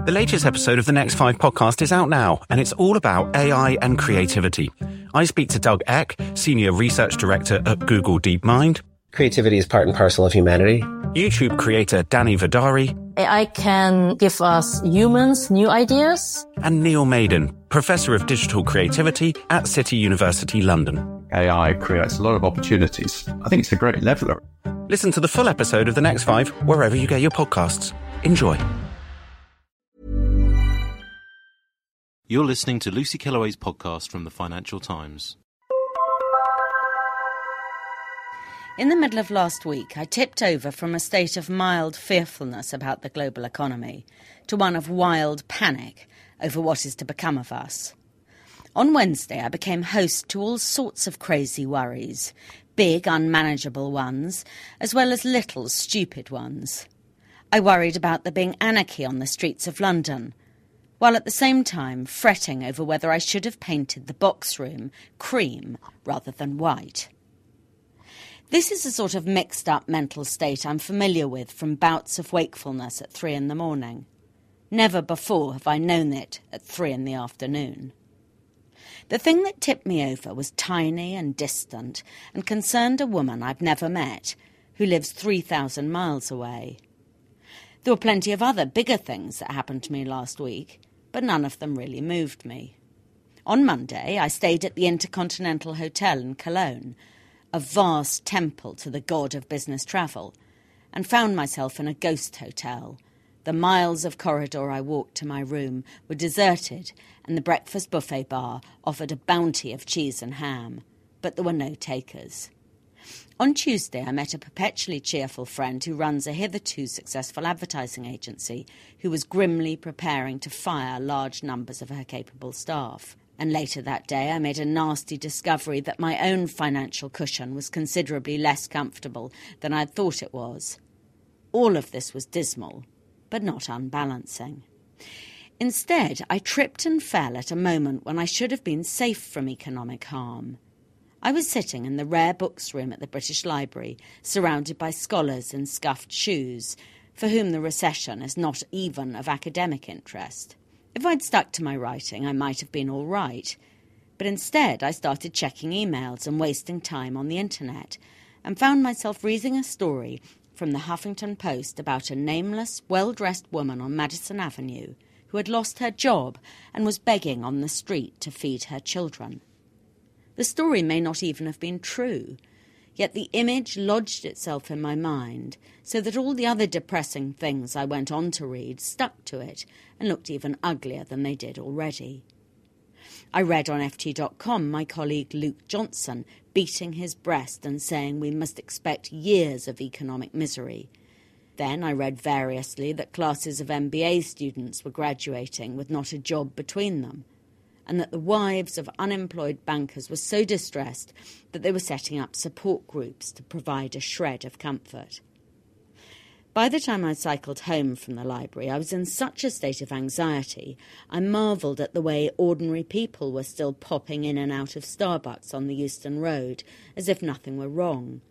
The latest episode of the Next 5 podcast is out now, and it's all about AI and creativity. I speak to Doug Eck, Senior Research Director at Google DeepMind. Creativity is part and parcel of humanity. YouTube creator Danny Vidari. AI can give us humans new ideas. And Neil Maiden, Professor of Digital Creativity at City University London. AI creates a lot of opportunities. I think it's a great leveller. Listen to the full episode of The Next 5 wherever you get your podcasts. Enjoy. You're listening to Lucy Kellaway's podcast from the Financial Times. In the middle of last week, I tipped over from a state of mild fearfulness about the global economy to one of wild panic over what is to become of us. On Wednesday, I became host to all sorts of crazy worries, big, unmanageable ones, as well as little, stupid ones. I worried about there being anarchy on the streets of London, while at the same time fretting over whether I should have painted the box room cream rather than white. This is a sort of mixed-up mental state I'm familiar with from bouts of wakefulness at 3 a.m. Never before have I known it at 3 p.m. The thing that tipped me over was tiny and distant and concerned a woman I've never met, who lives 3,000 miles away. There were plenty of other bigger things that happened to me last week, but none of them really moved me. On Monday, I stayed at the Intercontinental Hotel in Cologne, a vast temple to the god of business travel, and found myself in a ghost hotel. The miles of corridor I walked to my room were deserted, and the breakfast buffet bar offered a bounty of cheese and ham, but there were no takers. On Tuesday, I met a perpetually cheerful friend who runs a hitherto successful advertising agency who was grimly preparing to fire large numbers of her capable staff. And later that day, I made a nasty discovery that my own financial cushion was considerably less comfortable than I'd thought it was. All of this was dismal, but not unbalancing. Instead, I tripped and fell at a moment when I should have been safe from economic harm. I was sitting in the rare books room at the British Library, surrounded by scholars in scuffed shoes, for whom the recession is not even of academic interest. If I'd stuck to my writing, I might have been all right. But instead, I started checking emails and wasting time on the internet, and found myself reading a story from the Huffington Post about a nameless, well-dressed woman on Madison Avenue who had lost her job and was begging on the street to feed her children. The story may not even have been true, yet the image lodged itself in my mind so that all the other depressing things I went on to read stuck to it and looked even uglier than they did already. I read on FT.com my colleague Luke Johnson beating his breast and saying we must expect years of economic misery. Then I read variously that classes of MBA students were graduating with not a job between them, and that the wives of unemployed bankers were so distressed that they were setting up support groups to provide a shred of comfort. By the time I cycled home from the library, I was in such a state of anxiety, I marvelled at the way ordinary people were still popping in and out of Starbucks on the Euston Road, as if nothing were wrong.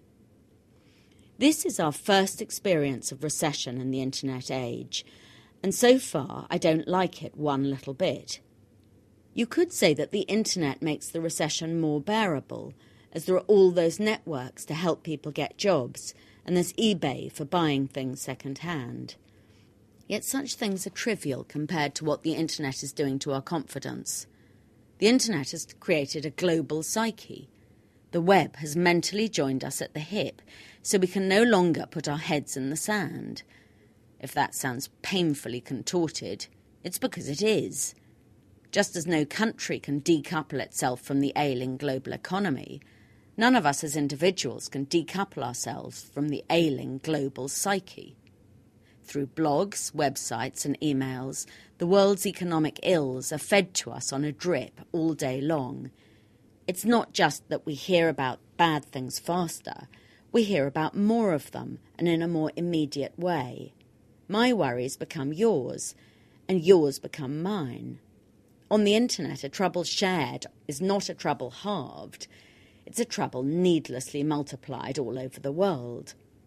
This is our first experience of recession in the internet age, and so far I don't like it one little bit. You could say that the internet makes the recession more bearable, as there are all those networks to help people get jobs, and there's eBay for buying things second-hand. Yet such things are trivial compared to what the internet is doing to our confidence. The internet has created a global psyche. The web has mentally joined us at the hip, so we can no longer put our heads in the sand. If that sounds painfully contorted, it's because it is. Just as no country can decouple itself from the ailing global economy, none of us as individuals can decouple ourselves from the ailing global psyche. Through blogs, websites and emails, the world's economic ills are fed to us on a drip all day long. It's not just that we hear about bad things faster, we hear about more of them and in a more immediate way. My worries become yours, and yours become mine. On the internet, a trouble shared is not a trouble halved. It's a trouble needlessly multiplied all over the world.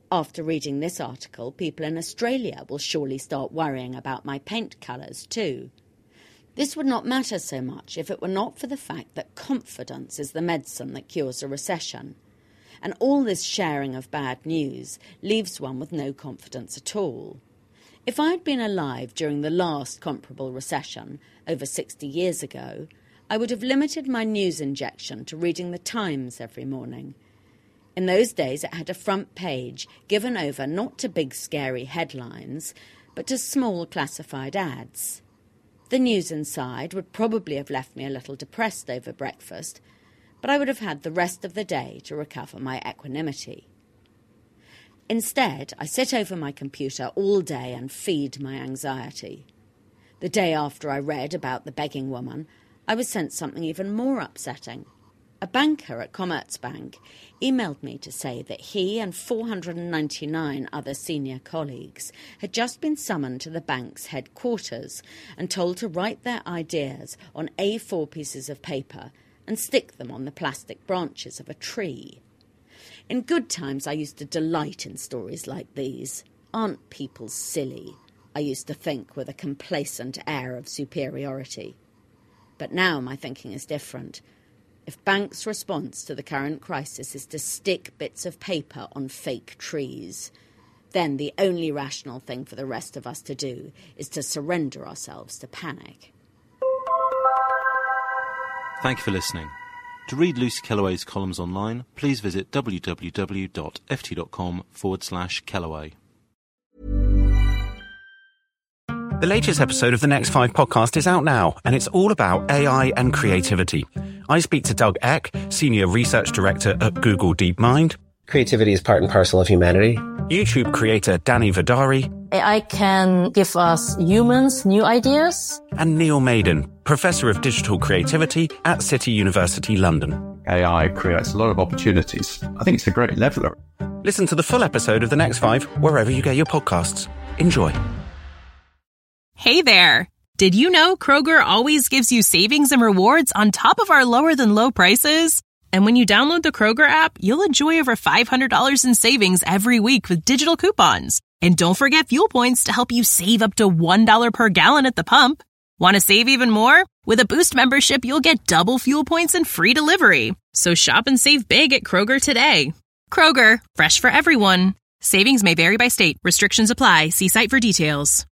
After reading this article, people in Australia will surely start worrying about my paint colours too. This would not matter so much if it were not for the fact that confidence is the medicine that cures a recession. And all this sharing of bad news leaves one with no confidence at all. If I had been alive during the last comparable recession, over 60 years ago, I would have limited my news injection to reading the Times every morning. In those days it had a front page given over not to big scary headlines, but to small classified ads. The news inside would probably have left me a little depressed over breakfast, but I would have had the rest of the day to recover my equanimity. Instead, I sit over my computer all day and feed my anxiety. The day after I read about the begging woman, I was sent something even more upsetting. A banker at Commerzbank emailed me to say that he and 499 other senior colleagues had just been summoned to the bank's headquarters and told to write their ideas on A4 pieces of paper and stick them on the plastic branches of a tree. In good times I used to delight in stories like these. Aren't people silly? I used to think with a complacent air of superiority. But now my thinking is different. If banks' response to the current crisis is to stick bits of paper on fake trees, then the only rational thing for the rest of us to do is to surrender ourselves to panic. Thank you for listening. To read Lucy Kellaway's columns online, please visit www.ft.com/Kellaway. The latest episode of the Next 5 podcast is out now, and it's all about AI and creativity. I speak to Doug Eck, Senior Research Director at Google DeepMind. Creativity is part and parcel of humanity. YouTube creator Danny Vidari. AI can give us humans new ideas. And Neil Maiden, Professor of Digital Creativity at City University London. AI creates a lot of opportunities. I think it's a great leveler. Listen to the full episode of The Next 5 wherever you get your podcasts. Enjoy. Hey there. Did you know Kroger always gives you savings and rewards on top of our lower than low prices? And when you download the Kroger app, you'll enjoy over $500 in savings every week with digital coupons. And don't forget fuel points to help you save up to $1 per gallon at the pump. Want to save even more? With a Boost membership, you'll get double fuel points and free delivery. So shop and save big at Kroger today. Kroger, fresh for everyone. Savings may vary by state. Restrictions apply. See site for details.